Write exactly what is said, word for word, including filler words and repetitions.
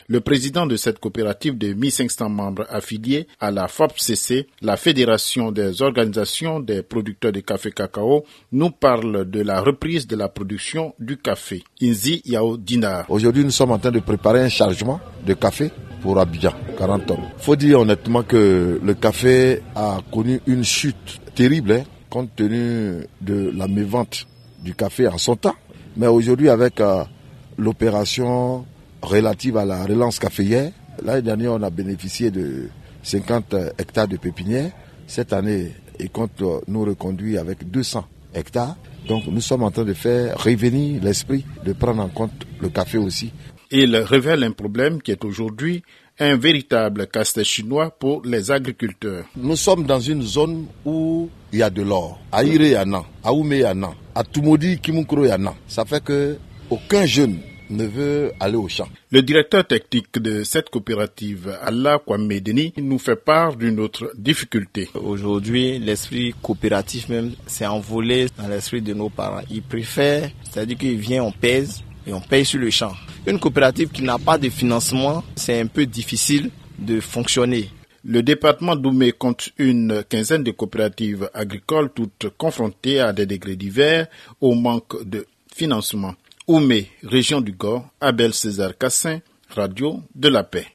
Le président de cette coopérative de mille cinq cents membres affiliés à la F O P C C, la Fédération des organisations des producteurs de café cacao, nous parle de la reprise de la production du café. Inzi Yao Dinar. Aujourd'hui, nous sommes en train de préparer un chargement de café pour Abidjan, quarante tonnes. Il faut dire honnêtement que le café a connu une chute terrible, hein, compte tenu de la mévente du café en son temps. Mais aujourd'hui, avec euh, l'opération relative à la relance caféière, l'année dernière, on a bénéficié de cinquante hectares de pépinières. Cette année, il compte nous reconduire avec deux cents hectares. Donc, nous sommes en train de faire revenir l'esprit, de prendre en compte le café aussi. Il révèle un problème qui est aujourd'hui un véritable casse-tête chinois pour les agriculteurs. Nous sommes dans une zone où il y a de l'or. À Ire, il y en a. À Oumé, il y en a. À Tumodi, Kimunkuro, il y en a. Ça fait que aucun jeune ne veut aller au champ. Le directeur technique de cette coopérative, Allah Kwame Deni, nous fait part d'une autre difficulté. Aujourd'hui, l'esprit coopératif même s'est envolé dans l'esprit de nos parents. Ils préfèrent, c'est-à-dire qu'ils viennent, on pèse et on paye sur le champ. Une coopérative qui n'a pas de financement, c'est un peu difficile de fonctionner. Le département d'Oumé compte une quinzaine de coopératives agricoles, toutes confrontées à des degrés divers au manque de financement. Oumé, région du Gord, Abel César Cassin, Radio de la Paix.